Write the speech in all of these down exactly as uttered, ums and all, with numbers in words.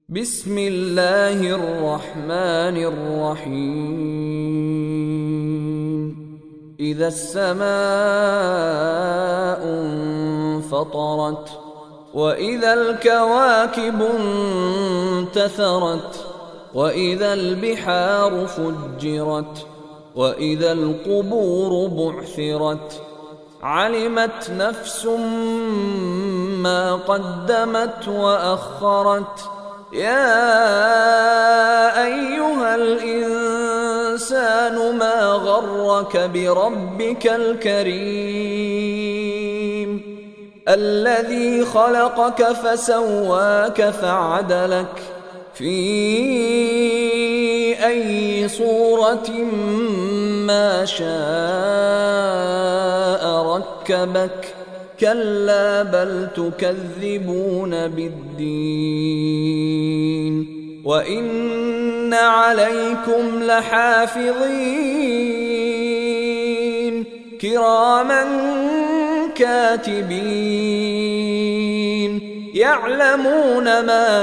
بسم الله الرحمن الرحيم إذا السماء انفطرت وإذا الكواكب انتثرت وإذا البحار فجرت وإذا القبور بعثرت علمت نفس ما قدمت وأخرت يا أيها الإنسان ما غرك بربك الكريم الذي خلقك فسواك فعدلك في أي صورة ما شاء ركبك كلا بل تكذبون بالدين وإن عليكم لحافظين كراما كاتبين يعلمون ما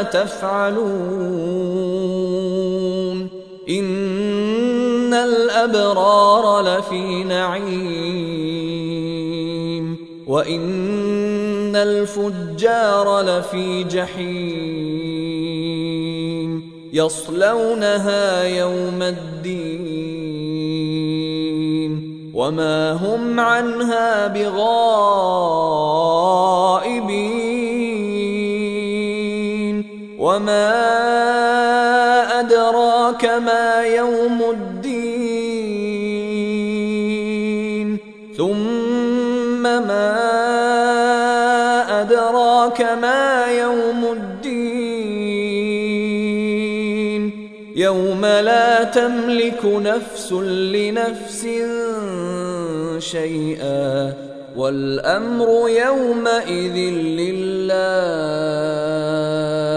تفعلون إن الأبرار لفي نعيم وإن الفجار لفي جحيم يصلونها يوم الدين وما هم عنها بغائبين وما أدراك ما يوم الدين ثم ما أدراك ما يوم الدين يوم لا تملك نفس لنفس شيئا والأمر يومئذ لله